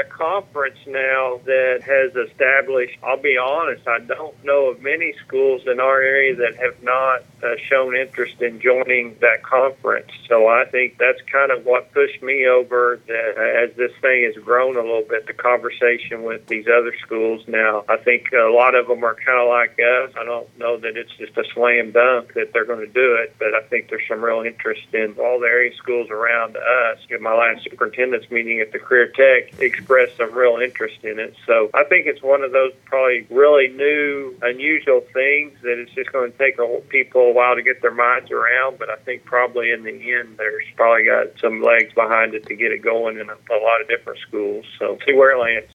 a conference now that has established, I'll be honest, I don't know of many schools in our area that have not shown interest in joining that conference. So I think that's kind of what pushed me over, that as this thing has grown a little bit, the conversation with these other schools now. I think a lot of them are kind of like us. I don't know that it's just a slam dunk that they're going to do it, but I think there's some real interest in all the area schools around us. In my last superintendent's meeting at the Career Tech, expressed some real interest in it. So I think it's one of those probably really new, unusual things that it's just going to take people a while to get their minds around, but I think probably in the end there's probably got some legs behind it to get it going in a lot of different schools. So see where it lands.